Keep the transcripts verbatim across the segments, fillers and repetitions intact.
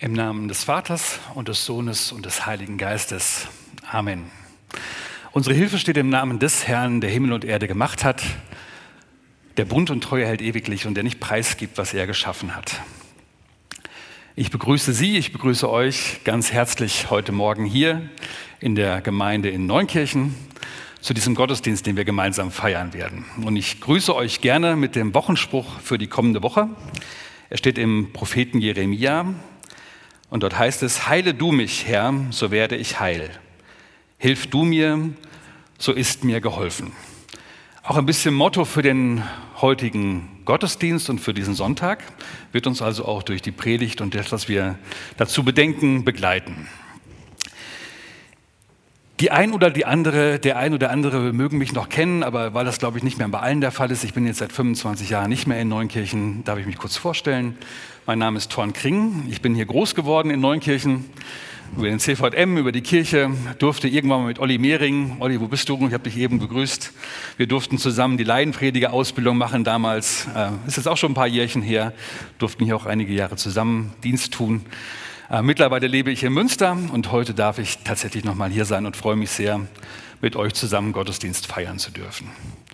Im Namen des Vaters und des Sohnes und des Heiligen Geistes. Amen. Unsere Hilfe steht im Namen des Herrn, der Himmel und Erde gemacht hat, der Bund und Treue hält ewiglich und der nicht preisgibt, was er geschaffen hat. Ich begrüße Sie, ich begrüße euch ganz herzlich heute Morgen hier in der Gemeinde in Neunkirchen zu diesem Gottesdienst, den wir gemeinsam feiern werden. Und ich grüße euch gerne mit dem Wochenspruch für die kommende Woche. Er steht im Propheten Jeremia und dort heißt es: Heile du mich, Herr, so werde ich heil. Hilf du mir, so ist mir geholfen. Auch ein bisschen Motto für den heutigen Gottesdienst und für diesen Sonntag wird uns also auch durch die Predigt und das, was wir dazu bedenken, begleiten. Die ein oder die andere, der ein oder andere mögen mich noch kennen, aber weil das, glaube ich, nicht mehr bei allen der Fall ist, ich bin jetzt seit fünfundzwanzig Jahren nicht mehr in Neunkirchen, darf ich mich kurz vorstellen. Mein Name ist Thorn Kring, ich bin hier groß geworden in Neunkirchen, über den C V M, über die Kirche, durfte irgendwann mal mit Olli Mehring, Olli, wo bist du? Ich habe dich eben begrüßt. Wir durften zusammen die Laienprediger-Ausbildung machen damals, äh, ist jetzt auch schon ein paar Jährchen her, durften hier auch einige Jahre zusammen Dienst tun. Äh, mittlerweile lebe ich in Münster und heute darf ich tatsächlich nochmal hier sein und freue mich sehr, mit euch zusammen Gottesdienst feiern zu dürfen.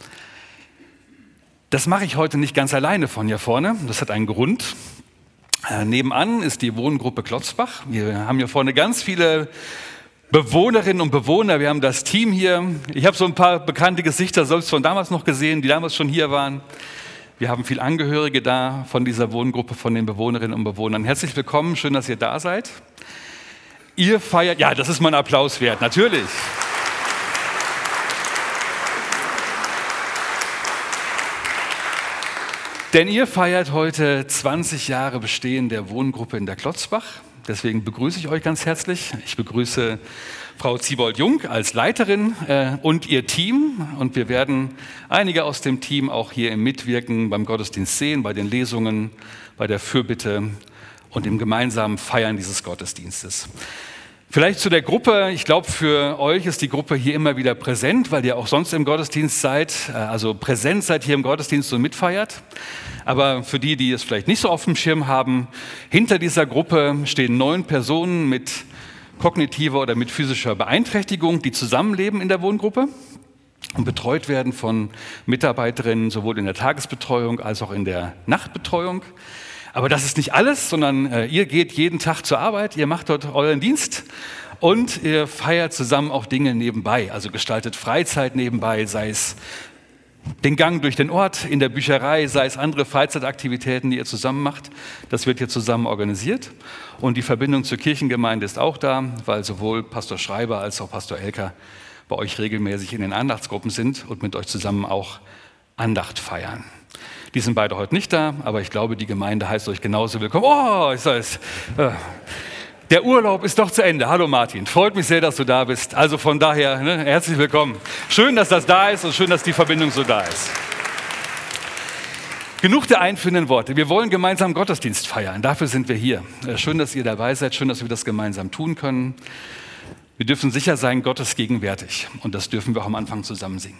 Das mache ich heute nicht ganz alleine von hier vorne, das hat einen Grund. Äh, nebenan ist die Wohngruppe Klotzbach. Wir haben hier vorne ganz viele Bewohnerinnen und Bewohner. Wir haben das Team hier. Ich habe so ein paar bekannte Gesichter selbst von damals noch gesehen, die damals schon hier waren. Wir haben viele Angehörige da von dieser Wohngruppe, von den Bewohnerinnen und Bewohnern. Herzlich willkommen, schön, dass ihr da seid. Ihr feiert, ja, das ist mal ein Applaus wert, natürlich. Denn ihr feiert heute zwanzig Jahre Bestehen der Wohngruppe in der Klotzbach. Deswegen begrüße ich euch ganz herzlich. Ich begrüße Frau Ziebold-Jung als Leiterin äh, und ihr Team. Und wir werden einige aus dem Team auch hier im Mitwirken beim Gottesdienst sehen, bei den Lesungen, bei der Fürbitte und im gemeinsamen Feiern dieses Gottesdienstes. Vielleicht zu der Gruppe. Ich glaube, für euch ist die Gruppe hier immer wieder präsent, weil ihr auch sonst im Gottesdienst seid, also präsent seid hier im Gottesdienst und mitfeiert. Aber für die, die es vielleicht nicht so auf dem Schirm haben, hinter dieser Gruppe stehen neun Personen mit kognitiver oder mit physischer Beeinträchtigung, die zusammenleben in der Wohngruppe und betreut werden von Mitarbeiterinnen sowohl in der Tagesbetreuung als auch in der Nachtbetreuung. Aber das ist nicht alles, sondern äh, ihr geht jeden Tag zur Arbeit, ihr macht dort euren Dienst und ihr feiert zusammen auch Dinge nebenbei, also gestaltet Freizeit nebenbei, sei es den Gang durch den Ort, in der Bücherei, sei es andere Freizeitaktivitäten, die ihr zusammen macht. Das wird hier zusammen organisiert. Und die Verbindung zur Kirchengemeinde ist auch da, weil sowohl Pastor Schreiber als auch Pastor Elker bei euch regelmäßig in den Andachtsgruppen sind und mit euch zusammen auch Andacht feiern. Die sind beide heute nicht da, aber ich glaube, die Gemeinde heißt euch genauso willkommen. Oh, ist das, äh, der Urlaub ist doch zu Ende. Hallo Martin, freut mich sehr, dass du da bist. Also von daher, ne, herzlich willkommen. Schön, dass das da ist und schön, dass die Verbindung so da ist. Genug der einführenden Worte. Wir wollen gemeinsam Gottesdienst feiern. Dafür sind wir hier. Schön, dass ihr dabei seid. Schön, dass wir das gemeinsam tun können. Wir dürfen sicher sein, Gott ist gegenwärtig. Und das dürfen wir auch am Anfang zusammen singen.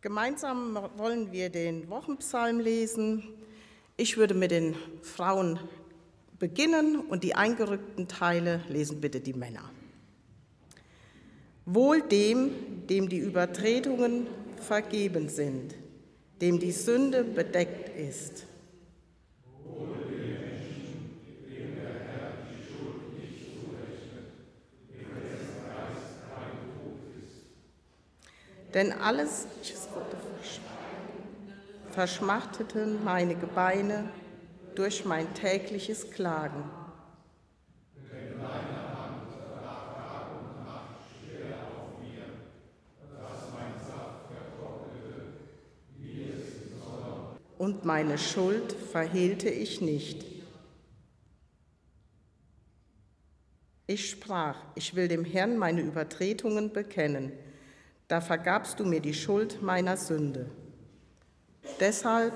Gemeinsam wollen wir den Wochenpsalm lesen. Ich würde mit den Frauen beginnen und die eingerückten Teile lesen bitte die Männer. Wohl dem, dem die Übertretungen vergeben sind, dem die Sünde bedeckt ist. Wohl dem Menschen, dem der Herr die Schuld nicht zurechnet, dem dessen Geist kein Tod ist. Denn alles verschmachteten meine Gebeine durch mein tägliches Klagen. Denn deine Hand lag Tag und Nacht schwer auf mir, dass mein Saft vertrocknete, wie es im Sommer. Und meine Schuld verhehlte ich nicht. Ich sprach, ich will dem Herrn meine Übertretungen bekennen. Da vergabst du mir die Schuld meiner Sünde. Deshalb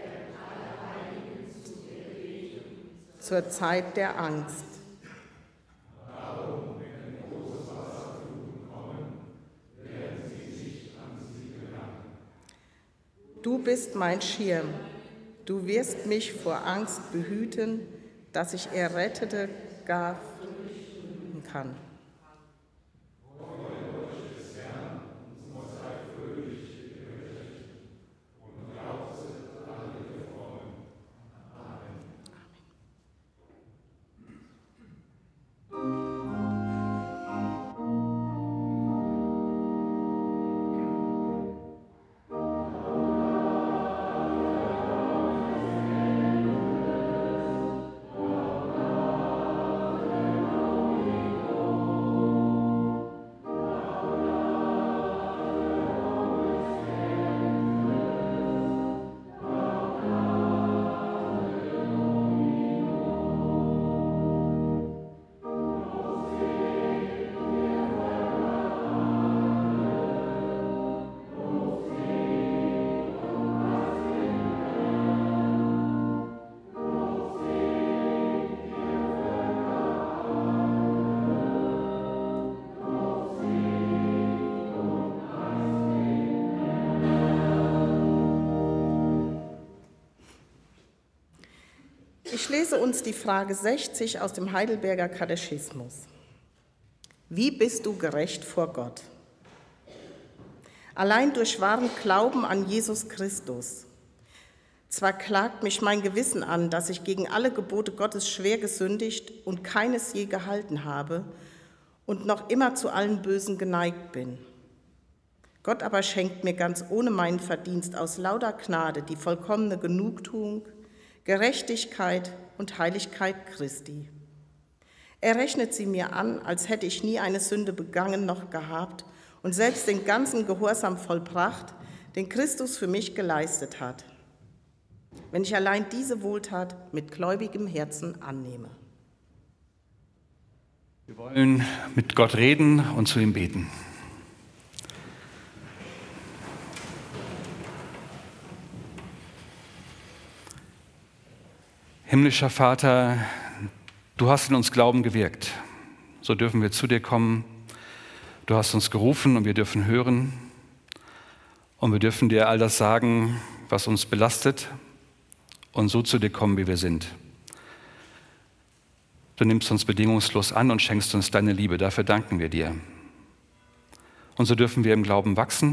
zur Zeit der Angst. Darum, wenn Großwasserfluten kommen, werden sie nicht an sie gelangen. Du bist mein Schirm. Du wirst mich vor Angst behüten, dass ich Errettete gar fürchten kann. Ich lese uns die Frage sechzig aus dem Heidelberger Katechismus. Wie bist du gerecht vor Gott? Allein durch wahren Glauben an Jesus Christus. Zwar klagt mich mein Gewissen an, dass ich gegen alle Gebote Gottes schwer gesündigt und keines je gehalten habe und noch immer zu allen Bösen geneigt bin. Gott aber schenkt mir ganz ohne meinen Verdienst aus lauter Gnade die vollkommene Genugtuung, Gerechtigkeit und Heiligkeit Christi. Er rechnet sie mir an, als hätte ich nie eine Sünde begangen noch gehabt und selbst den ganzen Gehorsam vollbracht, den Christus für mich geleistet hat, wenn ich allein diese Wohltat mit gläubigem Herzen annehme. Wir wollen mit Gott reden und zu ihm beten. Himmlischer Vater, du hast in uns Glauben gewirkt. So dürfen wir zu dir kommen. Du hast uns gerufen und wir dürfen hören. Und wir dürfen dir all das sagen, was uns belastet und so zu dir kommen, wie wir sind. Du nimmst uns bedingungslos an und schenkst uns deine Liebe. Dafür danken wir dir. Und so dürfen wir im Glauben wachsen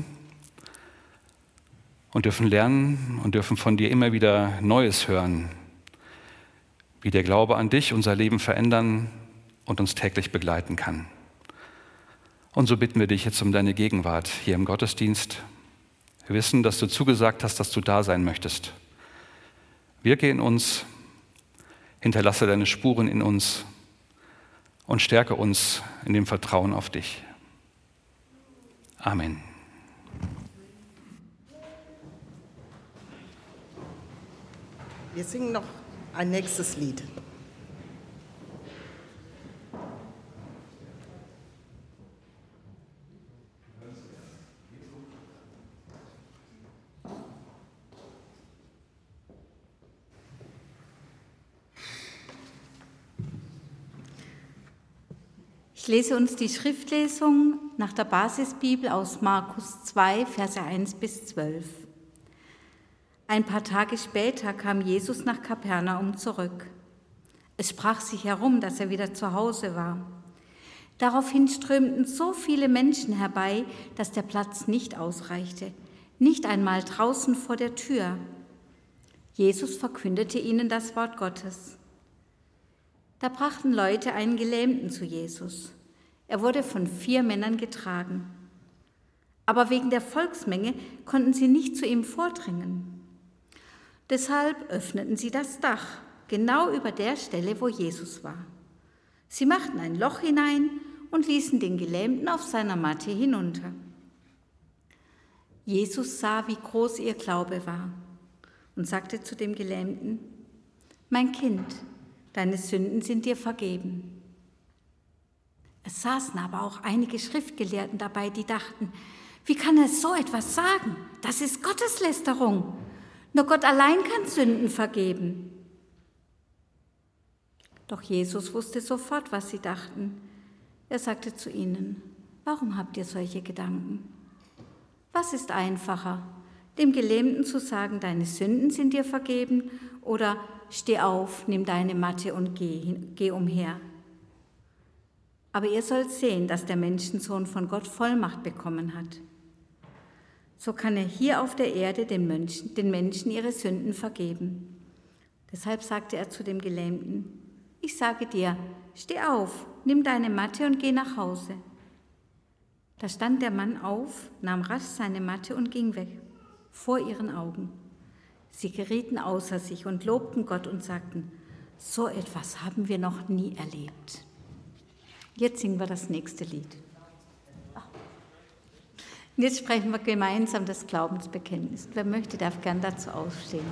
und dürfen lernen und dürfen von dir immer wieder Neues hören, wie der Glaube an dich unser Leben verändern und uns täglich begleiten kann. Und so bitten wir dich jetzt um deine Gegenwart hier im Gottesdienst. Wir wissen, dass du zugesagt hast, dass du da sein möchtest. Wirke in uns, hinterlasse deine Spuren in uns und stärke uns in dem Vertrauen auf dich. Amen. Wir singen noch ein nächstes Lied. Ich Ich lese uns die Schriftlesung nach der Basisbibel aus Markus zwei, Verse eins bis zwölf. Ein paar Tage später kam Jesus nach Kapernaum zurück. Es sprach sich herum, dass er wieder zu Hause war. Daraufhin strömten so viele Menschen herbei, dass der Platz nicht ausreichte, nicht einmal draußen vor der Tür. Jesus verkündete ihnen das Wort Gottes. Da brachten Leute einen Gelähmten zu Jesus. Er wurde von vier Männern getragen. Aber wegen der Volksmenge konnten sie nicht zu ihm vordringen. Deshalb öffneten sie das Dach, genau über der Stelle, wo Jesus war. Sie machten ein Loch hinein und ließen den Gelähmten auf seiner Matte hinunter. Jesus sah, wie groß ihr Glaube war und sagte zu dem Gelähmten: Mein Kind, deine Sünden sind dir vergeben. Es saßen aber auch einige Schriftgelehrten dabei, die dachten: Wie kann er so etwas sagen? Das ist Gotteslästerung. Nur Gott allein kann Sünden vergeben. Doch Jesus wusste sofort, was sie dachten. Er sagte zu ihnen: Warum habt ihr solche Gedanken? Was ist einfacher, dem Gelähmten zu sagen, deine Sünden sind dir vergeben, oder steh auf, nimm deine Matte und geh, geh umher? Aber ihr sollt sehen, dass der Menschensohn von Gott Vollmacht bekommen hat. So kann er hier auf der Erde den Menschen, den Menschen ihre Sünden vergeben. Deshalb sagte er zu dem Gelähmten: Ich sage dir, steh auf, nimm deine Matte und geh nach Hause. Da stand der Mann auf, nahm rasch seine Matte und ging weg, vor ihren Augen. Sie gerieten außer sich und lobten Gott und sagten: So etwas haben wir noch nie erlebt. Jetzt singen wir das nächste Lied. Und jetzt sprechen wir gemeinsam das Glaubensbekenntnis. Wer möchte, darf gern dazu aufstehen.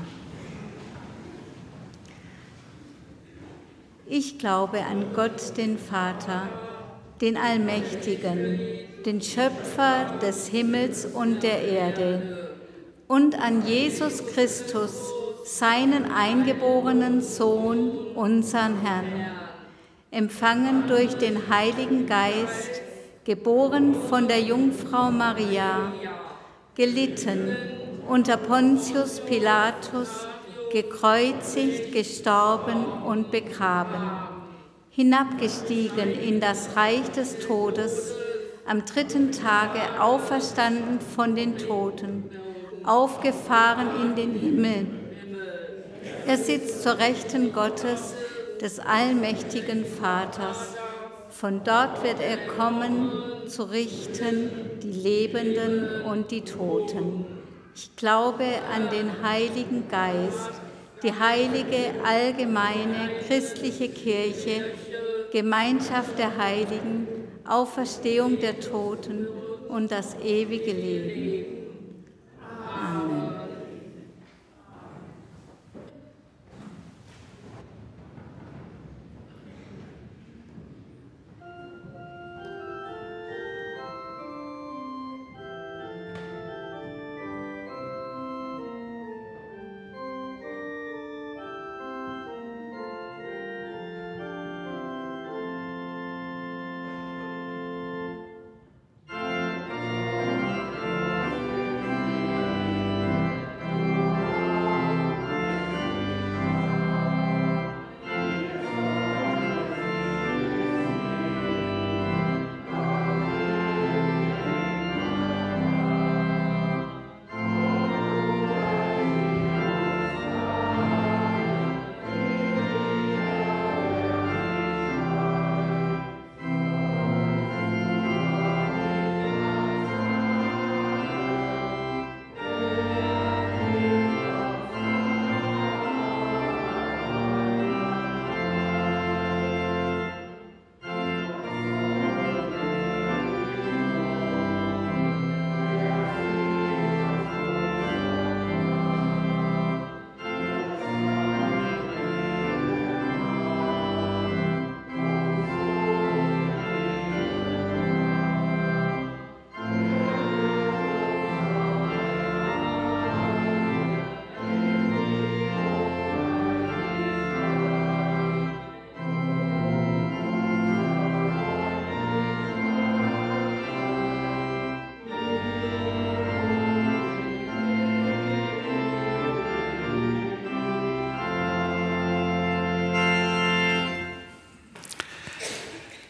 Ich glaube an Gott, den Vater, den Allmächtigen, den Schöpfer des Himmels und der Erde, und an Jesus Christus, seinen eingeborenen Sohn, unseren Herrn, empfangen durch den Heiligen Geist, geboren von der Jungfrau Maria, gelitten unter Pontius Pilatus, gekreuzigt, gestorben und begraben, hinabgestiegen in das Reich des Todes, am dritten Tage auferstanden von den Toten, aufgefahren in den Himmel. Er sitzt zur Rechten Gottes, des allmächtigen Vaters. Von dort wird er kommen, zu richten die Lebenden und die Toten. Ich glaube an den Heiligen Geist, die heilige, allgemeine, christliche Kirche, Gemeinschaft der Heiligen, Auferstehung der Toten und das ewige Leben. Amen.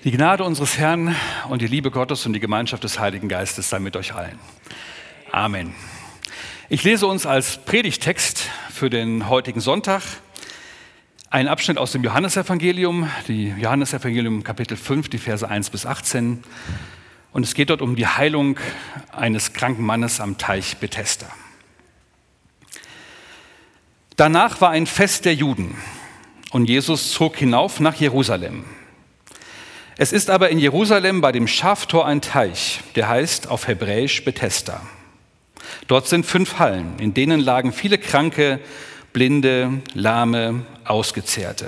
Die Gnade unseres Herrn und die Liebe Gottes und die Gemeinschaft des Heiligen Geistes sei mit euch allen. Amen. Ich lese uns als Predigttext für den heutigen Sonntag einen Abschnitt aus dem Johannesevangelium, die Johannesevangelium Kapitel fünf, die Verse eins bis achtzehn. Und es geht dort um die Heilung eines kranken Mannes am Teich Bethesda. Danach war ein Fest der Juden und Jesus zog hinauf nach Jerusalem. Es ist aber in Jerusalem bei dem Schaftor ein Teich, der heißt auf Hebräisch Bethesda. Dort sind fünf Hallen, in denen lagen viele Kranke, Blinde, Lahme, Ausgezehrte.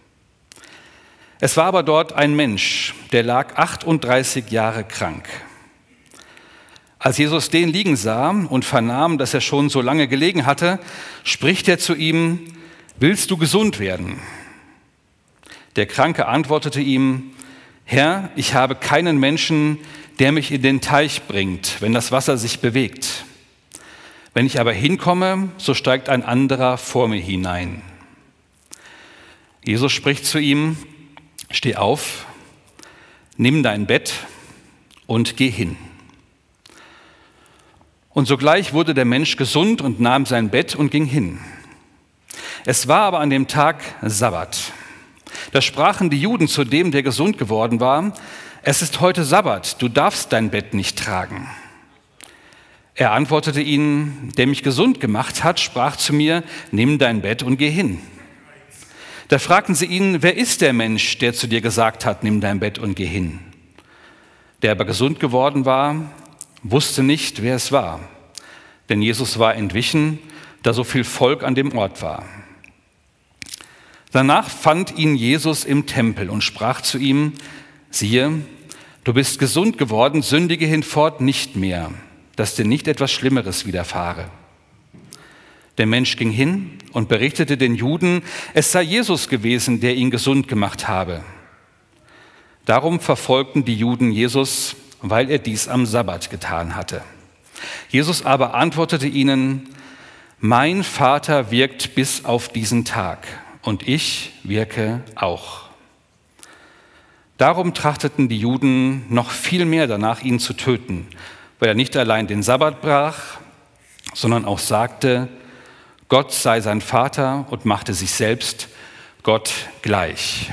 Es war aber dort ein Mensch, der lag achtunddreißig Jahre krank. Als Jesus den liegen sah und vernahm, dass er schon so lange gelegen hatte, spricht er zu ihm: Willst du gesund werden? Der Kranke antwortete ihm: Herr, ich habe keinen Menschen, der mich in den Teich bringt, wenn das Wasser sich bewegt. Wenn ich aber hinkomme, so steigt ein anderer vor mir hinein. Jesus spricht zu ihm: Steh auf, nimm dein Bett und geh hin. Und sogleich wurde der Mensch gesund und nahm sein Bett und ging hin. Es war aber an dem Tag Sabbat. Da sprachen die Juden zu dem, der gesund geworden war: Es ist heute Sabbat, du darfst dein Bett nicht tragen. Er antwortete ihnen: Der mich gesund gemacht hat, sprach zu mir: Nimm dein Bett und geh hin. Da fragten sie ihn: Wer ist der Mensch, der zu dir gesagt hat, nimm dein Bett und geh hin? Der aber gesund geworden war, wusste nicht, wer es war, denn Jesus war entwichen, da so viel Volk an dem Ort war. Danach fand ihn Jesus im Tempel und sprach zu ihm: Siehe, du bist gesund geworden, sündige hinfort nicht mehr, dass dir nicht etwas Schlimmeres widerfahre. Der Mensch ging hin und berichtete den Juden, es sei Jesus gewesen, der ihn gesund gemacht habe. Darum verfolgten die Juden Jesus, weil er dies am Sabbat getan hatte. Jesus aber antwortete ihnen: Mein Vater wirkt bis auf diesen Tag, und ich wirke auch. Darum trachteten die Juden noch viel mehr danach, ihn zu töten, weil er nicht allein den Sabbat brach, sondern auch sagte, Gott sei sein Vater, und machte sich selbst Gott gleich.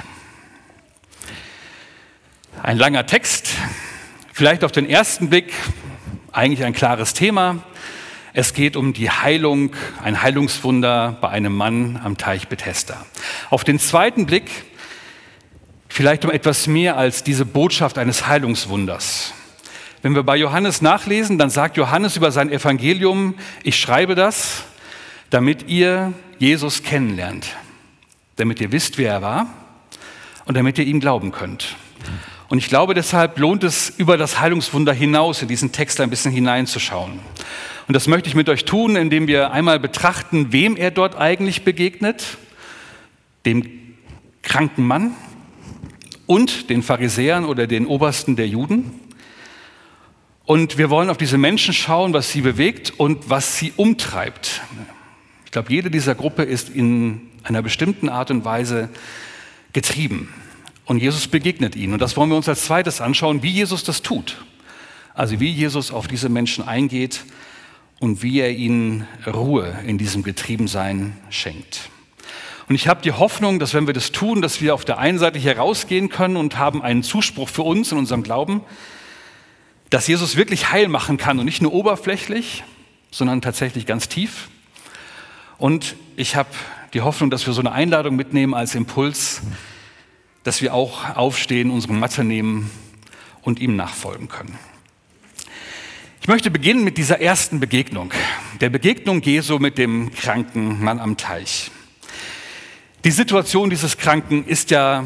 Ein langer Text, vielleicht auf den ersten Blick eigentlich ein klares Thema. Es geht um die Heilung, ein Heilungswunder bei einem Mann am Teich Bethesda. Auf den zweiten Blick vielleicht um etwas mehr als diese Botschaft eines Heilungswunders. Wenn wir bei Johannes nachlesen, dann sagt Johannes über sein Evangelium: Ich schreibe das, damit ihr Jesus kennenlernt, damit ihr wisst, wer er war und damit ihr ihm glauben könnt. Und ich glaube, deshalb lohnt es, über das Heilungswunder hinaus in diesen Text ein bisschen hineinzuschauen. Und das möchte ich mit euch tun, indem wir einmal betrachten, wem er dort eigentlich begegnet, dem kranken Mann und den Pharisäern oder den Obersten der Juden. Und wir wollen auf diese Menschen schauen, was sie bewegt und was sie umtreibt. Ich glaube, jede dieser Gruppe ist in einer bestimmten Art und Weise getrieben. Und Jesus begegnet ihnen. Und das wollen wir uns als zweites anschauen, wie Jesus das tut. Also wie Jesus auf diese Menschen eingeht und wie er ihnen Ruhe in diesem Getriebensein schenkt. Und ich habe die Hoffnung, dass wenn wir das tun, dass wir auf der einen Seite hier rausgehen können und haben einen Zuspruch für uns in unserem Glauben, dass Jesus wirklich heil machen kann und nicht nur oberflächlich, sondern tatsächlich ganz tief. Und ich habe die Hoffnung, dass wir so eine Einladung mitnehmen als Impuls, dass wir auch aufstehen, unsere Matte nehmen und ihm nachfolgen können. Ich möchte beginnen mit dieser ersten Begegnung, der Begegnung Jesu mit dem kranken Mann am Teich. Die Situation dieses Kranken ist ja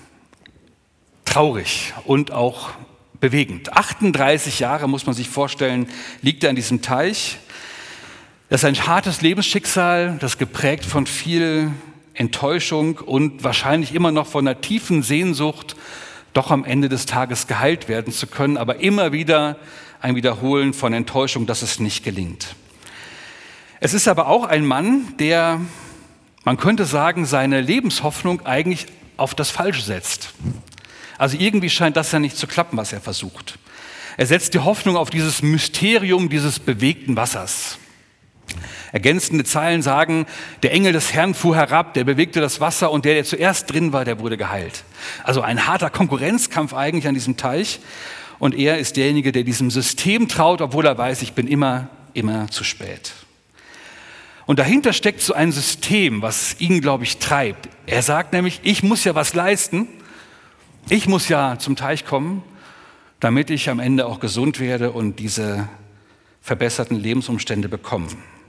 traurig und auch bewegend. achtunddreißig Jahre, muss man sich vorstellen, liegt er an diesem Teich. Das ist ein hartes Lebensschicksal, das geprägt von viel Enttäuschung und wahrscheinlich immer noch von einer tiefen Sehnsucht, doch am Ende des Tages geheilt werden zu können, aber immer wieder ein Wiederholen von Enttäuschung, dass es nicht gelingt. Es ist aber auch ein Mann, der, man könnte sagen, seine Lebenshoffnung eigentlich auf das Falsche setzt. Also irgendwie scheint das ja nicht zu klappen, was er versucht. Er setzt die Hoffnung auf dieses Mysterium dieses bewegten Wassers. Ergänzende Zeilen sagen, der Engel des Herrn fuhr herab, der bewegte das Wasser und der, der zuerst drin war, der wurde geheilt. Also ein harter Konkurrenzkampf eigentlich an diesem Teich. Und er ist derjenige, der diesem System traut, obwohl er weiß, ich bin immer, immer zu spät. Und dahinter steckt so ein System, was ihn, glaube ich, treibt. Er sagt nämlich, ich muss ja was leisten, ich muss ja zum Teich kommen, damit ich am Ende auch gesund werde und diese verbesserten Lebensumstände bekomme.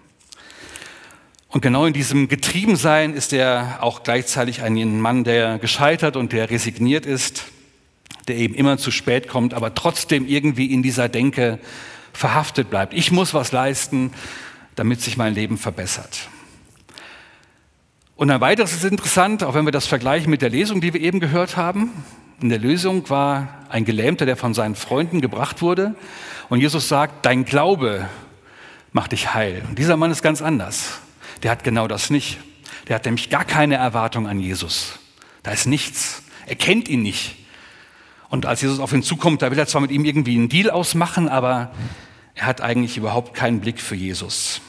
Und genau in diesem Getriebensein ist er auch gleichzeitig ein Mann, der gescheitert und der resigniert ist, der eben immer zu spät kommt, aber trotzdem irgendwie in dieser Denke verhaftet bleibt. Ich muss was leisten, damit sich mein Leben verbessert. Und ein weiteres ist interessant, auch wenn wir das vergleichen mit der Lesung, die wir eben gehört haben. In der Lesung war ein Gelähmter, der von seinen Freunden gebracht wurde. Und Jesus sagt, dein Glaube macht dich heil. Und dieser Mann ist ganz anders. Der hat genau das nicht. Der hat nämlich gar keine Erwartung an Jesus. Da ist nichts. Er kennt ihn nicht. Und als Jesus auf ihn zukommt, da will er zwar mit ihm irgendwie einen Deal ausmachen, aber er hat eigentlich überhaupt keinen Blick für Jesus.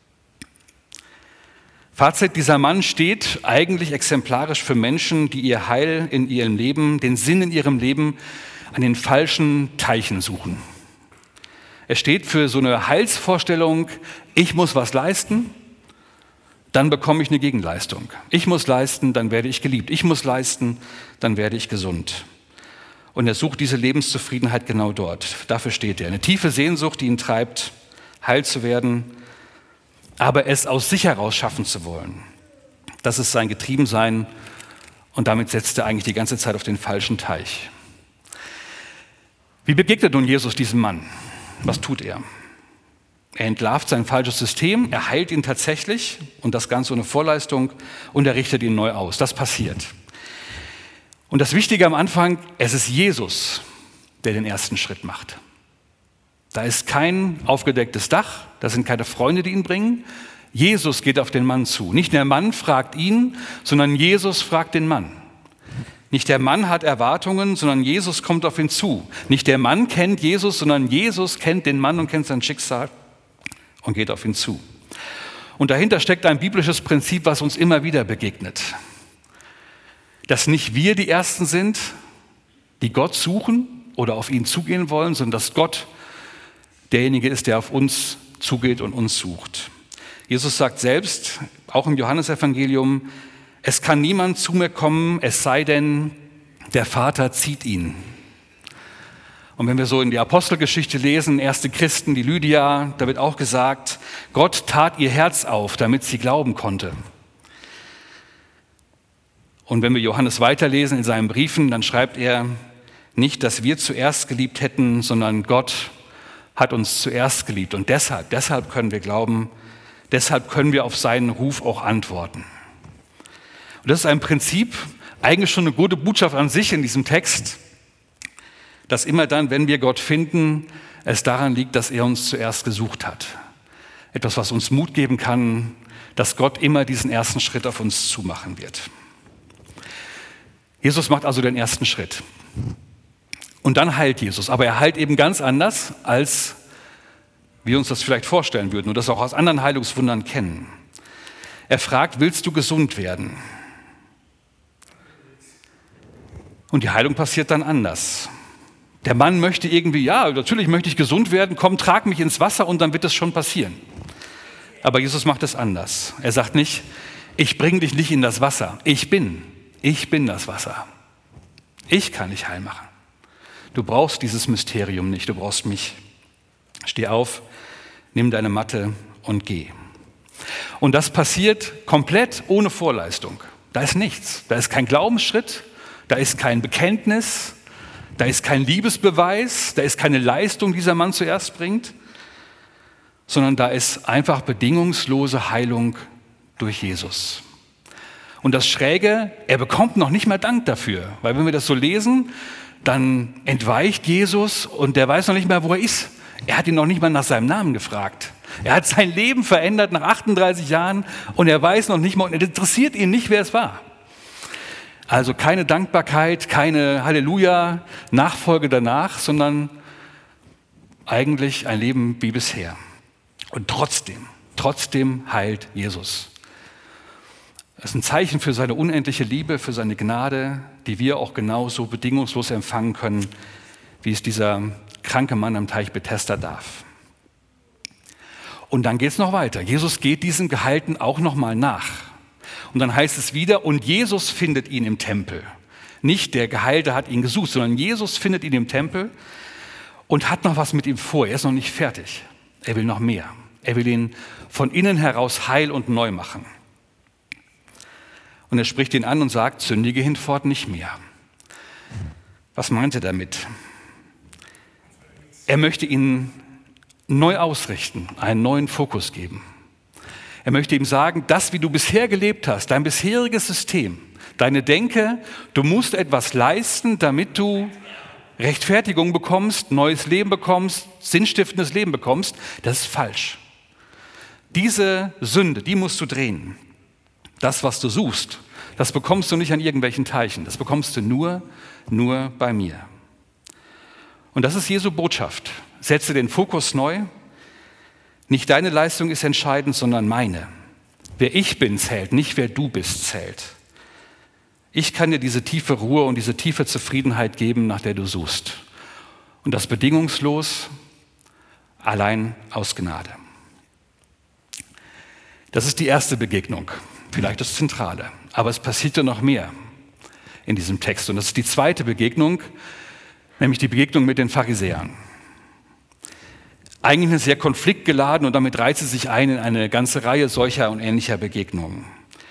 Fazit, dieser Mann steht eigentlich exemplarisch für Menschen, die ihr Heil in ihrem Leben, den Sinn in ihrem Leben an den falschen Teichen suchen. Er steht für so eine Heilsvorstellung, ich muss was leisten, dann bekomme ich eine Gegenleistung. Ich muss leisten, dann werde ich geliebt. Ich muss leisten, dann werde ich gesund. Und er sucht diese Lebenszufriedenheit genau dort. Dafür steht er. Eine tiefe Sehnsucht, die ihn treibt, heil zu werden, aber es aus sich heraus schaffen zu wollen. Das ist sein Getriebensein und damit setzt er eigentlich die ganze Zeit auf den falschen Teich. Wie begegnet nun Jesus diesem Mann? Was tut er? Er entlarvt sein falsches System, er heilt ihn tatsächlich und das Ganze ohne Vorleistung und er richtet ihn neu aus. Das passiert. Und das Wichtige am Anfang, es ist Jesus, der den ersten Schritt macht. Da ist kein aufgedecktes Dach, da sind keine Freunde, die ihn bringen. Jesus geht auf den Mann zu. Nicht der Mann fragt ihn, sondern Jesus fragt den Mann. Nicht der Mann hat Erwartungen, sondern Jesus kommt auf ihn zu. Nicht der Mann kennt Jesus, sondern Jesus kennt den Mann und kennt sein Schicksal und geht auf ihn zu. Und dahinter steckt ein biblisches Prinzip, was uns immer wieder begegnet. Dass nicht wir die Ersten sind, die Gott suchen oder auf ihn zugehen wollen, sondern dass Gott derjenige ist, der auf uns zugeht und uns sucht. Jesus sagt selbst, auch im Johannesevangelium, es kann niemand zu mir kommen, es sei denn, der Vater zieht ihn. Und wenn wir so in die Apostelgeschichte lesen, erste Christen, die Lydia, da wird auch gesagt, Gott tat ihr Herz auf, damit sie glauben konnte. Und wenn wir Johannes weiterlesen in seinen Briefen, dann schreibt er nicht, dass wir zuerst geliebt hätten, sondern Gott hat uns zuerst geliebt. Und deshalb, deshalb können wir glauben, deshalb können wir auf seinen Ruf auch antworten. Und das ist ein Prinzip, eigentlich schon eine gute Botschaft an sich in diesem Text, dass immer dann, wenn wir Gott finden, es daran liegt, dass er uns zuerst gesucht hat. Etwas, was uns Mut geben kann, dass Gott immer diesen ersten Schritt auf uns zumachen wird. Jesus macht also den ersten Schritt. Und dann heilt Jesus. Aber er heilt eben ganz anders, als wir uns das vielleicht vorstellen würden und das auch aus anderen Heilungswundern kennen. Er fragt, willst du gesund werden? Und die Heilung passiert dann anders. Der Mann möchte irgendwie, ja, natürlich möchte ich gesund werden, komm, trag mich ins Wasser und dann wird es schon passieren. Aber Jesus macht es anders. Er sagt nicht, ich bringe dich nicht in das Wasser. Ich bin, ich bin das Wasser. Ich kann dich heil machen. Du brauchst dieses Mysterium nicht, du brauchst mich. Steh auf, nimm deine Matte und geh. Und das passiert komplett ohne Vorleistung. Da ist nichts, da ist kein Glaubensschritt, da ist kein Bekenntnis, da ist kein Liebesbeweis, da ist keine Leistung, die dieser Mann zuerst bringt, sondern da ist einfach bedingungslose Heilung durch Jesus. Und das Schräge, er bekommt noch nicht mal Dank dafür, weil wenn wir das so lesen, dann entweicht Jesus und der weiß noch nicht mal, wo er ist. Er hat ihn noch nicht mal nach seinem Namen gefragt. Er hat sein Leben verändert nach achtunddreißig Jahren und er weiß noch nicht mal, und es interessiert ihn nicht, wer es war. Also keine Dankbarkeit, keine Halleluja, Nachfolge danach, sondern eigentlich ein Leben wie bisher. Und trotzdem, trotzdem heilt Jesus. Das ist ein Zeichen für seine unendliche Liebe, für seine Gnade, die wir auch genauso bedingungslos empfangen können, wie es dieser kranke Mann am Teich Bethesda darf. Und dann geht es noch weiter. Jesus geht diesem Geheilten auch nochmal nach. Und dann heißt es wieder, und Jesus findet ihn im Tempel. Nicht der Geheilte hat ihn gesucht, sondern Jesus findet ihn im Tempel und hat noch was mit ihm vor. Er ist noch nicht fertig. Er will noch mehr. Er will ihn von innen heraus heil und neu machen. Und er spricht ihn an und sagt, sündige hinfort nicht mehr. Was meint er damit? Er möchte ihn neu ausrichten, einen neuen Fokus geben. Er möchte ihm sagen, das, wie du bisher gelebt hast, dein bisheriges System, deine Denke, du musst etwas leisten, damit du Rechtfertigung bekommst, neues Leben bekommst, sinnstiftendes Leben bekommst, das ist falsch. Diese Sünde, die musst du drehen. Das, was du suchst, das bekommst du nicht an irgendwelchen Teichen, das bekommst du nur, nur bei mir. Und das ist Jesu Botschaft. Setze den Fokus neu. Nicht deine Leistung ist entscheidend, sondern meine. Wer ich bin, zählt, nicht wer du bist, zählt. Ich kann dir diese tiefe Ruhe und diese tiefe Zufriedenheit geben, nach der du suchst. Und das bedingungslos, allein aus Gnade. Das ist die erste Begegnung, vielleicht das Zentrale. Aber es passierte noch mehr in diesem Text. Und das ist die zweite Begegnung, nämlich die Begegnung mit den Pharisäern. Eigentlich eine sehr konfliktgeladen und damit reiht sie sich ein in eine ganze Reihe solcher und ähnlicher Begegnungen.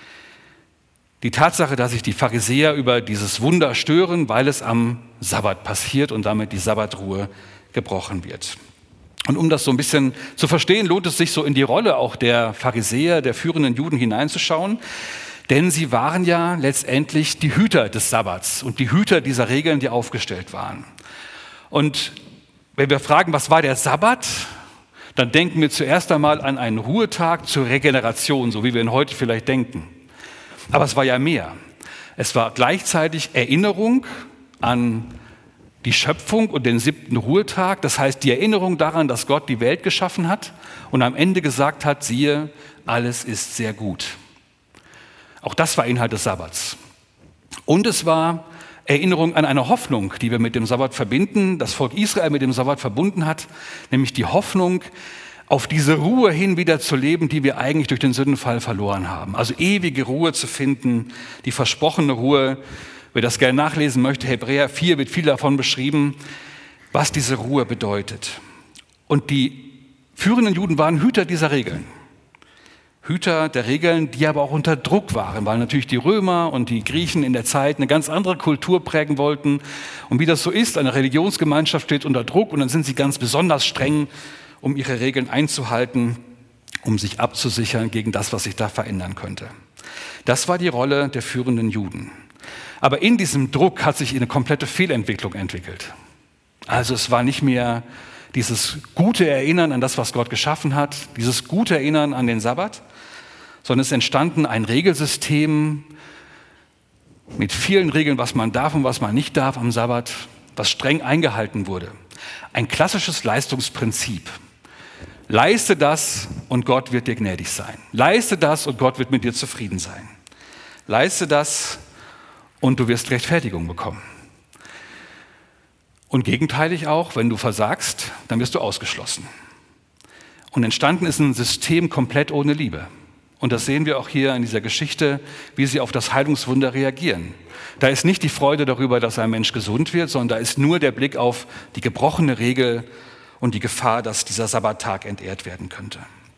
Die Tatsache, dass sich die Pharisäer über dieses Wunder stören, weil es am Sabbat passiert und damit die Sabbatruhe gebrochen wird. Und um das so ein bisschen zu verstehen, lohnt es sich so in die Rolle auch der Pharisäer, der führenden Juden hineinzuschauen. Denn sie waren ja letztendlich die Hüter des Sabbats und die Hüter dieser Regeln, die aufgestellt waren. Und wenn wir fragen, was war der Sabbat, dann denken wir zuerst einmal an einen Ruhetag zur Regeneration, so wie wir ihn heute vielleicht denken. Aber es war ja mehr. Es war gleichzeitig Erinnerung an die Schöpfung und den siebten Ruhetag. Das heißt, die Erinnerung daran, dass Gott die Welt geschaffen hat und am Ende gesagt hat, siehe, alles ist sehr gut. Auch das war Inhalt des Sabbats. Und es war Erinnerung an eine Hoffnung, die wir mit dem Sabbat verbinden, das Volk Israel mit dem Sabbat verbunden hat, nämlich die Hoffnung, auf diese Ruhe hin wieder zu leben, die wir eigentlich durch den Sündenfall verloren haben. Also ewige Ruhe zu finden, die versprochene Ruhe. Wer das gerne nachlesen möchte, Hebräer vier wird viel davon beschrieben, was diese Ruhe bedeutet. Und die führenden Juden waren Hüter dieser Regeln. Hüter der Regeln, die aber auch unter Druck waren, weil natürlich die Römer und die Griechen in der Zeit eine ganz andere Kultur prägen wollten. Und wie das so ist, eine Religionsgemeinschaft steht unter Druck und dann sind sie ganz besonders streng, um ihre Regeln einzuhalten, um sich abzusichern gegen das, was sich da verändern könnte. Das war die Rolle der führenden Juden. Aber in diesem Druck hat sich eine komplette Fehlentwicklung entwickelt. Also es war nicht mehr dieses gute Erinnern an das, was Gott geschaffen hat, dieses gute Erinnern an den Sabbat, sondern es entstanden ein Regelsystem mit vielen Regeln, was man darf und was man nicht darf am Sabbat, was streng eingehalten wurde. Ein klassisches Leistungsprinzip. Leiste das und Gott wird dir gnädig sein. Leiste das und Gott wird mit dir zufrieden sein. Leiste das und du wirst Rechtfertigung bekommen. Und gegenteilig auch, wenn du versagst, dann wirst du ausgeschlossen. Und entstanden ist ein System komplett ohne Liebe. Und das sehen wir auch hier in dieser Geschichte, wie sie auf das Heilungswunder reagieren. Da ist nicht die Freude darüber, dass ein Mensch gesund wird, sondern da ist nur der Blick auf die gebrochene Regel und die Gefahr, dass dieser Sabbattag entehrt werden könnte.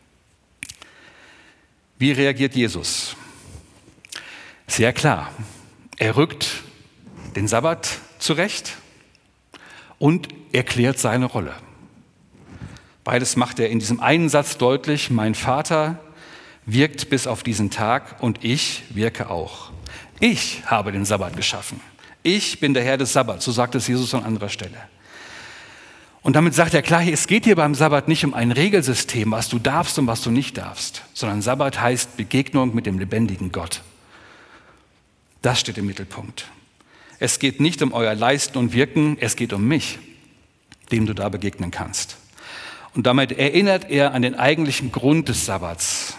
Wie reagiert Jesus? Sehr klar. Er rückt den Sabbat zurecht und erklärt seine Rolle. Beides macht er in diesem einen Satz deutlich: Mein Vater wirkt bis auf diesen Tag und ich wirke auch. Ich habe den Sabbat geschaffen. Ich bin der Herr des Sabbats, so sagt es Jesus an anderer Stelle. Und damit sagt er klar, es geht hier beim Sabbat nicht um ein Regelsystem, was du darfst und was du nicht darfst, sondern Sabbat heißt Begegnung mit dem lebendigen Gott. Das steht im Mittelpunkt. Es geht nicht um euer Leisten und Wirken, es geht um mich, dem du da begegnen kannst. Und damit erinnert er an den eigentlichen Grund des Sabbats.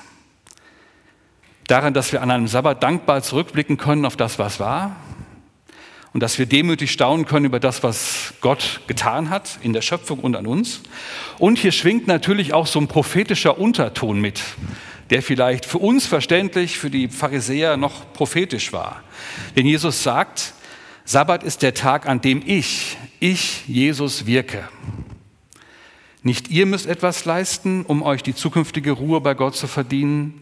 Daran, dass wir an einem Sabbat dankbar zurückblicken können auf das, was war. Und dass wir demütig staunen können über das, was Gott getan hat in der Schöpfung und an uns. Und hier schwingt natürlich auch so ein prophetischer Unterton mit, der vielleicht für uns verständlich, für die Pharisäer noch prophetisch war. Denn Jesus sagt, Sabbat ist der Tag, an dem ich, ich, Jesus, wirke. Nicht ihr müsst etwas leisten, um euch die zukünftige Ruhe bei Gott zu verdienen.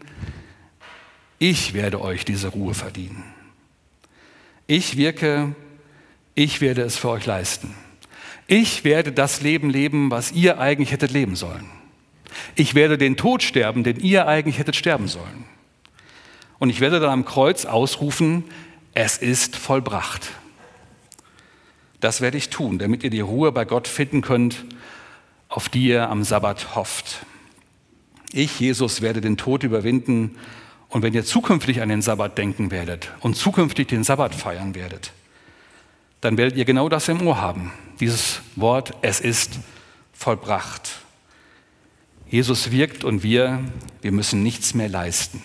Ich werde euch diese Ruhe verdienen. Ich wirke, ich werde es für euch leisten. Ich werde das Leben leben, was ihr eigentlich hättet leben sollen. Ich werde den Tod sterben, den ihr eigentlich hättet sterben sollen. Und ich werde dann am Kreuz ausrufen, es ist vollbracht. Das werde ich tun, damit ihr die Ruhe bei Gott finden könnt, auf die ihr am Sabbat hofft. Ich, Jesus, werde den Tod überwinden. Und wenn ihr zukünftig an den Sabbat denken werdet und zukünftig den Sabbat feiern werdet, dann werdet ihr genau das im Ohr haben. Dieses Wort, es ist vollbracht. Jesus wirkt und wir, wir müssen nichts mehr leisten.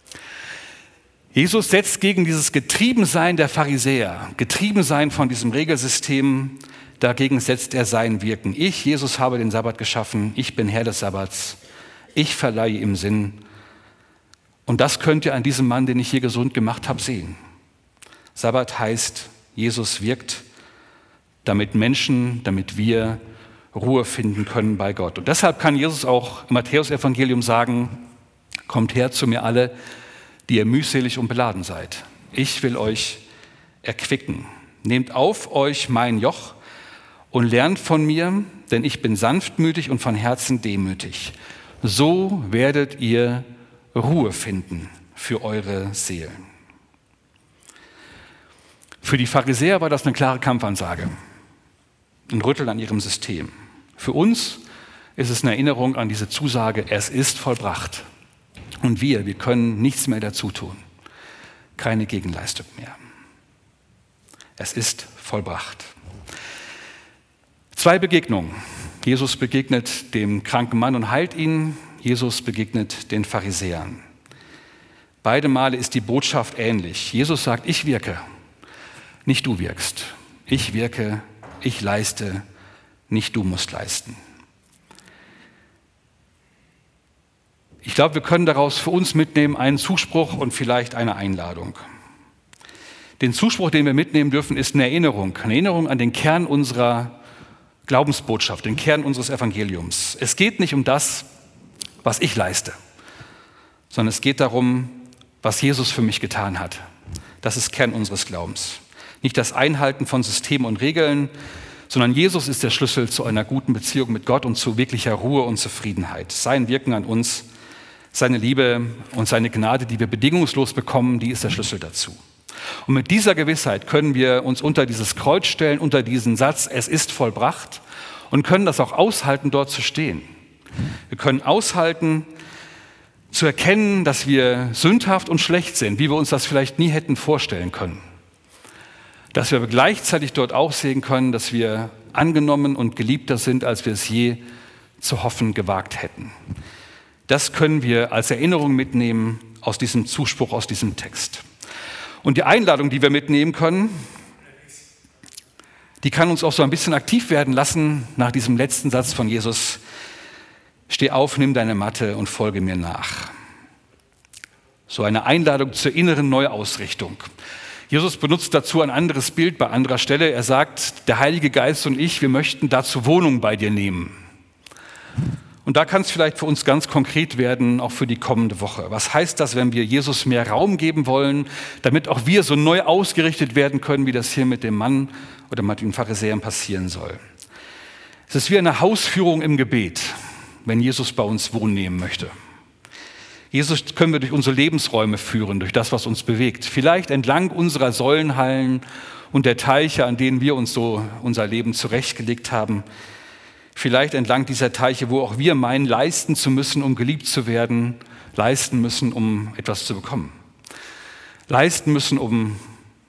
Jesus setzt gegen dieses Getriebensein der Pharisäer, Getriebensein von diesem Regelsystem, dagegen setzt er sein Wirken. Ich, Jesus, habe den Sabbat geschaffen, ich bin Herr des Sabbats, ich verleihe ihm Sinn. Und das könnt ihr an diesem Mann, den ich hier gesund gemacht habe, sehen. Sabbat heißt, Jesus wirkt, damit Menschen, damit wir Ruhe finden können bei Gott. Und deshalb kann Jesus auch im Matthäus-Evangelium sagen, kommt her zu mir alle, die ihr mühselig und beladen seid. Ich will euch erquicken. Nehmt auf euch mein Joch und lernt von mir, denn ich bin sanftmütig und von Herzen demütig. So werdet ihr Ruhe finden für eure Seelen. Für die Pharisäer war das eine klare Kampfansage, ein Rütteln an ihrem System. Für uns ist es eine Erinnerung an diese Zusage, es ist vollbracht. Und wir, wir können nichts mehr dazu tun, keine Gegenleistung mehr. Es ist vollbracht. Zwei Begegnungen. Jesus begegnet dem kranken Mann und heilt ihn. Jesus begegnet den Pharisäern. Beide Male ist die Botschaft ähnlich. Jesus sagt, ich wirke, nicht du wirkst. Ich wirke, ich leiste, nicht du musst leisten. Ich glaube, wir können daraus für uns mitnehmen einen Zuspruch und vielleicht eine Einladung. Den Zuspruch, den wir mitnehmen dürfen, ist eine Erinnerung. Eine Erinnerung an den Kern unserer Glaubensbotschaft, den Kern unseres Evangeliums. Es geht nicht um das, was ich leiste, sondern es geht darum, was Jesus für mich getan hat. Das ist Kern unseres Glaubens. Nicht das Einhalten von Systemen und Regeln, sondern Jesus ist der Schlüssel zu einer guten Beziehung mit Gott und zu wirklicher Ruhe und Zufriedenheit. Sein Wirken an uns, seine Liebe und seine Gnade, die wir bedingungslos bekommen, die ist der Schlüssel dazu. Und mit dieser Gewissheit können wir uns unter dieses Kreuz stellen, unter diesen Satz, es ist vollbracht, und können das auch aushalten, dort zu stehen. Wir können aushalten, zu erkennen, dass wir sündhaft und schlecht sind, wie wir uns das vielleicht nie hätten vorstellen können. Dass wir aber gleichzeitig dort auch sehen können, dass wir angenommen und geliebter sind, als wir es je zu hoffen gewagt hätten. Das können wir als Erinnerung mitnehmen aus diesem Zuspruch, aus diesem Text. Und die Einladung, die wir mitnehmen können, die kann uns auch so ein bisschen aktiv werden lassen nach diesem letzten Satz von Jesus. Steh auf, nimm deine Matte und folge mir nach. So eine Einladung zur inneren Neuausrichtung. Jesus benutzt dazu ein anderes Bild bei anderer Stelle. Er sagt, der Heilige Geist und ich, wir möchten dazu Wohnung bei dir nehmen. Und da kann es vielleicht für uns ganz konkret werden, auch für die kommende Woche. Was heißt das, wenn wir Jesus mehr Raum geben wollen, damit auch wir so neu ausgerichtet werden können, wie das hier mit dem Mann oder mit den Pharisäern passieren soll? Es ist wie eine Hausführung im Gebet, wenn Jesus bei uns wohnen nehmen möchte. Jesus können wir durch unsere Lebensräume führen, durch das, was uns bewegt. Vielleicht entlang unserer Säulenhallen und der Teiche, an denen wir uns so unser Leben zurechtgelegt haben. Vielleicht entlang dieser Teiche, wo auch wir meinen, leisten zu müssen, um geliebt zu werden, leisten müssen, um etwas zu bekommen. Leisten müssen, um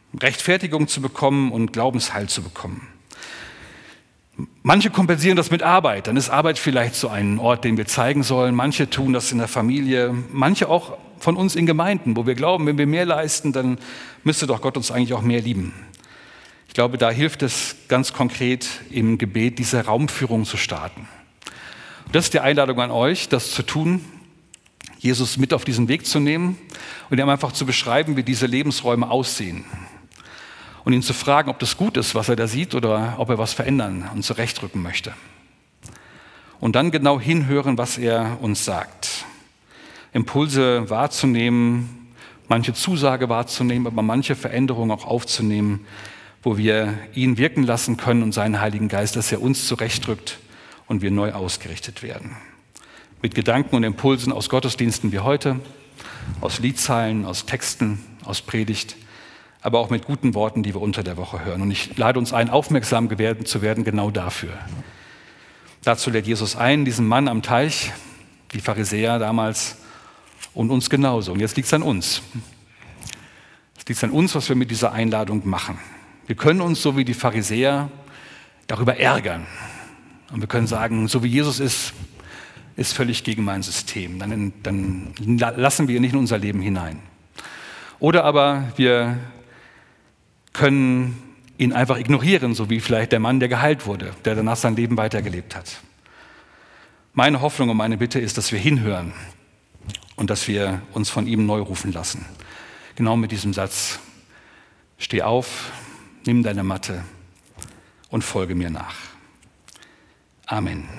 Rechtfertigung zu bekommen und Glaubensheil zu bekommen. Manche kompensieren das mit Arbeit. Dann ist Arbeit vielleicht so ein Ort, den wir zeigen sollen. Manche tun das in der Familie. Manche auch von uns in Gemeinden, wo wir glauben, wenn wir mehr leisten, dann müsste doch Gott uns eigentlich auch mehr lieben. Ich glaube, da hilft es ganz konkret im Gebet, diese Raumführung zu starten. Und das ist die Einladung an euch, das zu tun, Jesus mit auf diesen Weg zu nehmen und ihm einfach zu beschreiben, wie diese Lebensräume aussehen. Und ihn zu fragen, ob das gut ist, was er da sieht, oder ob er was verändern und zurechtrücken möchte. Und dann genau hinhören, was er uns sagt. Impulse wahrzunehmen, manche Zusage wahrzunehmen, aber manche Veränderungen auch aufzunehmen, wo wir ihn wirken lassen können und seinen Heiligen Geist, dass er uns zurechtrückt und wir neu ausgerichtet werden. Mit Gedanken und Impulsen aus Gottesdiensten wie heute, aus Liedzeilen, aus Texten, aus Predigt, aber auch mit guten Worten, die wir unter der Woche hören. Und ich lade uns ein, aufmerksam zu werden, genau dafür. Dazu lädt Jesus ein, diesen Mann am Teich, die Pharisäer damals und uns genauso. Und jetzt liegt es an uns. Es liegt an uns, was wir mit dieser Einladung machen. Wir können uns, so wie die Pharisäer, darüber ärgern. Und wir können sagen, so wie Jesus ist, ist völlig gegen mein System. Dann, dann lassen wir ihn nicht in unser Leben hinein. Oder aber wir können ihn einfach ignorieren, so wie vielleicht der Mann, der geheilt wurde, der danach sein Leben weitergelebt hat. Meine Hoffnung und meine Bitte ist, dass wir hinhören und dass wir uns von ihm neu rufen lassen. Genau mit diesem Satz: Steh auf, nimm deine Matte und folge mir nach. Amen.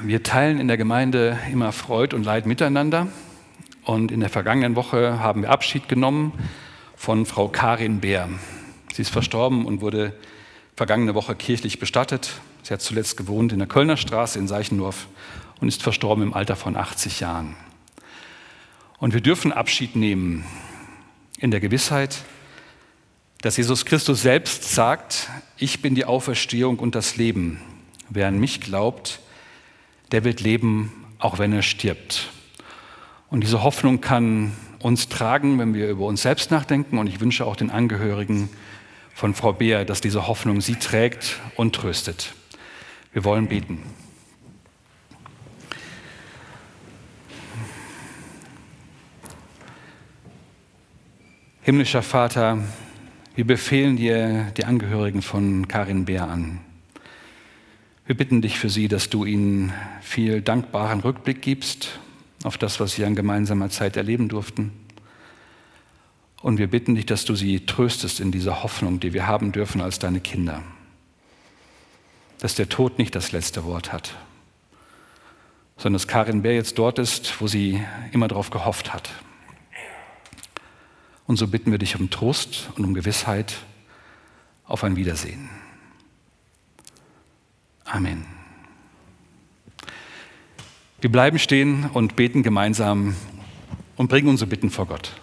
Wir teilen in der Gemeinde immer Freud und Leid miteinander. Und in der vergangenen Woche haben wir Abschied genommen von Frau Karin Beer. Sie ist verstorben und wurde vergangene Woche kirchlich bestattet. Sie hat zuletzt gewohnt in der Kölner Straße in Seichendorf und ist verstorben im Alter von achtzig Jahren. Und wir dürfen Abschied nehmen in der Gewissheit, dass Jesus Christus selbst sagt, ich bin die Auferstehung und das Leben. Wer an mich glaubt, der wird leben, auch wenn er stirbt. Und diese Hoffnung kann uns tragen, wenn wir über uns selbst nachdenken. Und ich wünsche auch den Angehörigen von Frau Beer, dass diese Hoffnung sie trägt und tröstet. Wir wollen beten. Himmlischer Vater, wir befehlen dir die Angehörigen von Karin Beer an. Wir bitten dich für sie, dass du ihnen viel dankbaren Rückblick gibst auf das, was sie an gemeinsamer Zeit erleben durften. Und wir bitten dich, dass du sie tröstest in dieser Hoffnung, die wir haben dürfen als deine Kinder. Dass der Tod nicht das letzte Wort hat, sondern dass Karin Beer jetzt dort ist, wo sie immer darauf gehofft hat. Und so bitten wir dich um Trost und um Gewissheit auf ein Wiedersehen. Amen. Wir bleiben stehen und beten gemeinsam und bringen unsere Bitten vor Gott.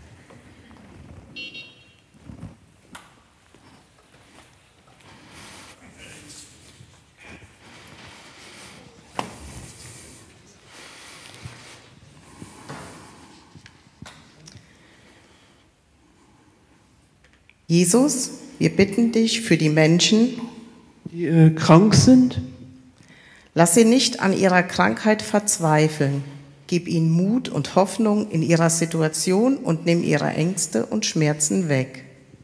Jesus, wir bitten dich für die Menschen, die äh, krank sind. Lass sie nicht an ihrer Krankheit verzweifeln. Gib ihnen Mut und Hoffnung in ihrer Situation und nimm ihre Ängste und Schmerzen weg.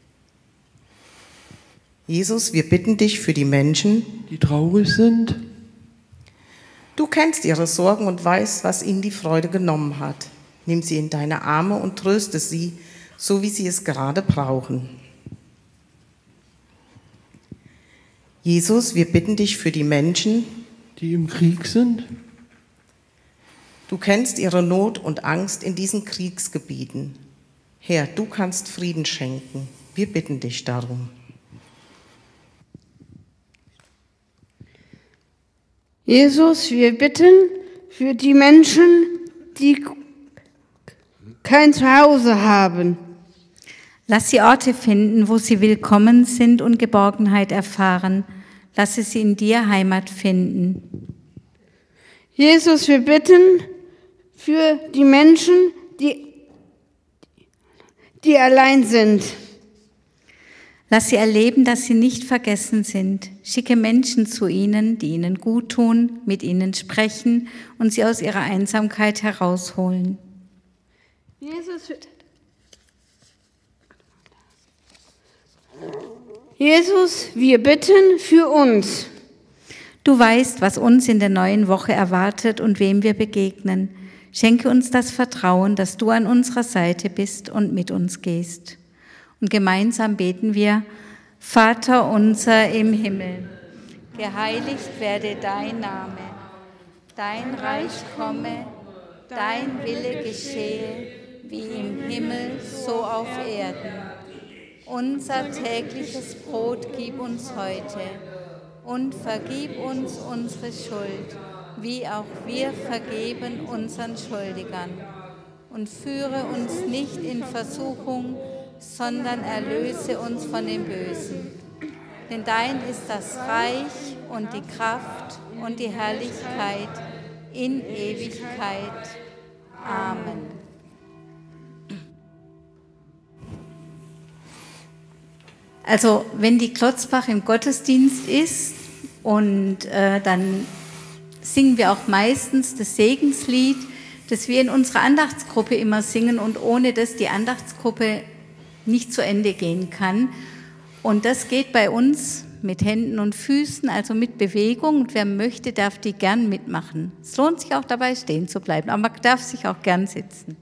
Jesus, wir bitten dich für die Menschen, die traurig sind. Du kennst ihre Sorgen und weißt, was ihnen die Freude genommen hat. Nimm sie in deine Arme und tröste sie, so wie sie es gerade brauchen. Jesus, wir bitten dich für die Menschen, die im Krieg sind. Du kennst ihre Not und Angst in diesen Kriegsgebieten. Herr, du kannst Frieden schenken. Wir bitten dich darum. Jesus, wir bitten für die Menschen, die kein Zuhause haben. Lass sie Orte finden, wo sie willkommen sind und Geborgenheit erfahren. Lasse sie in dir Heimat finden. Jesus, wir bitten für die Menschen, die, die allein sind. Lass sie erleben, dass sie nicht vergessen sind. Schicke Menschen zu ihnen, die ihnen gut tun, mit ihnen sprechen und sie aus ihrer Einsamkeit herausholen. Jesus, Jesus, wir bitten für uns. Du weißt, was uns in der neuen Woche erwartet und wem wir begegnen. Schenke uns das Vertrauen, dass du an unserer Seite bist und mit uns gehst. Und gemeinsam beten wir: Vater unser im Himmel, geheiligt werde dein Name, dein Reich komme, dein Wille geschehe, wie im Himmel, so auf Erden. Unser tägliches Brot gib uns heute und vergib uns unsere Schuld, wie auch wir vergeben unseren Schuldigern. Und führe uns nicht in Versuchung, sondern erlöse uns von dem Bösen. Denn dein ist das Reich und die Kraft und die Herrlichkeit in Ewigkeit. Amen. Also wenn die Klotzbach im Gottesdienst ist und äh, dann singen wir auch meistens das Segenslied, das wir in unserer Andachtsgruppe immer singen und ohne das die Andachtsgruppe nicht zu Ende gehen kann. Und das geht bei uns mit Händen und Füßen, also mit Bewegung. Und wer möchte, darf die gern mitmachen. Es lohnt sich auch dabei, stehen zu bleiben, aber man darf sich auch gern sitzen.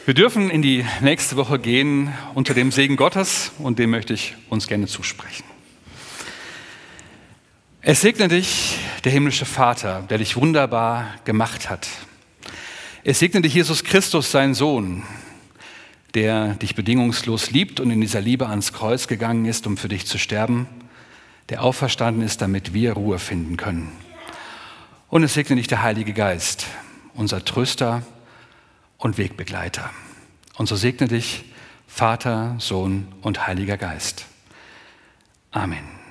Wir dürfen in die nächste Woche gehen unter dem Segen Gottes und dem möchte ich uns gerne zusprechen. Es segne dich der himmlische Vater, der dich wunderbar gemacht hat. Es segne dich Jesus Christus, sein Sohn, der dich bedingungslos liebt und in dieser Liebe ans Kreuz gegangen ist, um für dich zu sterben, der auferstanden ist, damit wir Ruhe finden können. Und es segne dich der Heilige Geist, unser Tröster und Wegbegleiter. Und so segne dich Vater, Sohn und Heiliger Geist. Amen.